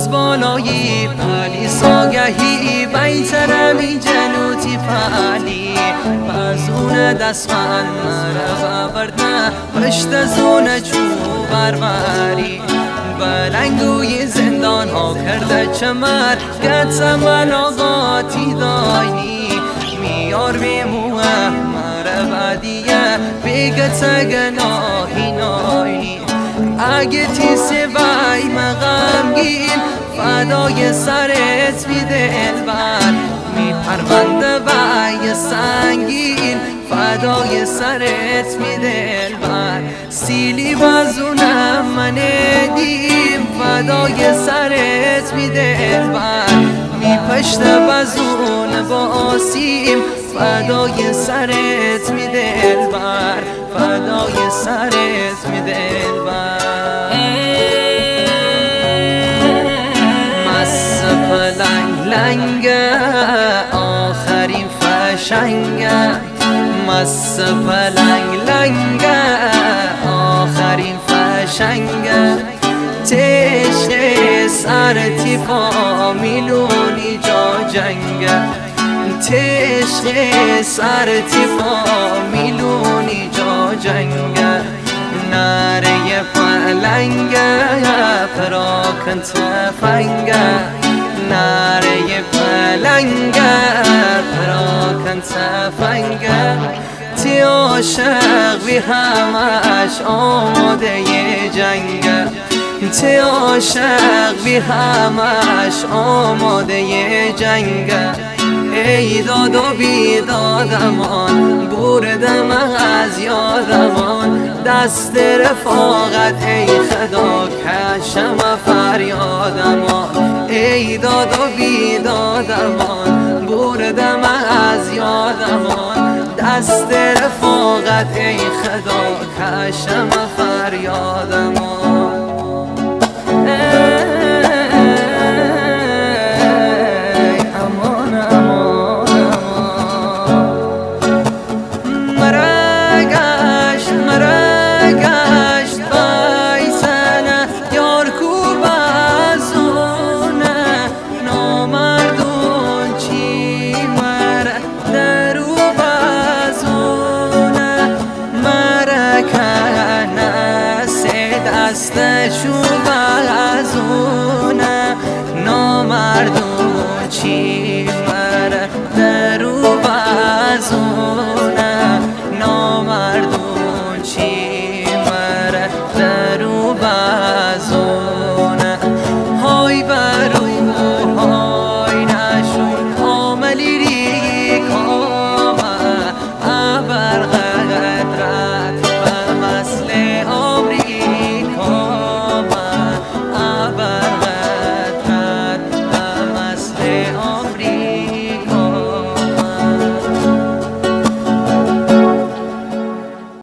از بالایی پلی ساگهی بیترمی جنوتی پلی پزون دست من مرا بردن پشت زونه چوب بربری بلنگوی زندان ها کرده چمر گتم ملاقاتی داینی میار بیموه مرا بدیه بگت گناهی ناینی اگه تیسی وی مغمگین فدای سرت می دلبر می پرونده وی سنگین فدای سرت می دلبر سیلی بازونم من دیم فدای سرت می دلبر می پشت بازون باسیم فدای سرت می دلبر فدای سرت می دلبر مس پلنگ لنگه آخرین فشنگه مس پلنگ لنگه آخرین فشنگه تشت سرتی فامیلونی جا جنگه تشت سرتی فامیلونی جا جنگه نره پلنگه پراکن تفنگه نره پلنگه پراکن تفنگه تی عاشق بی همش آماده ی جنگه تی عاشق بی همش آماده ی جنگه ای داد و بیدادمان بردم از یادمان دست رفاقت ای خدا کشم فریادمان ای داد و بیدادمان بردم از یادمان دست رفاقت ای خدا کشم فریادمان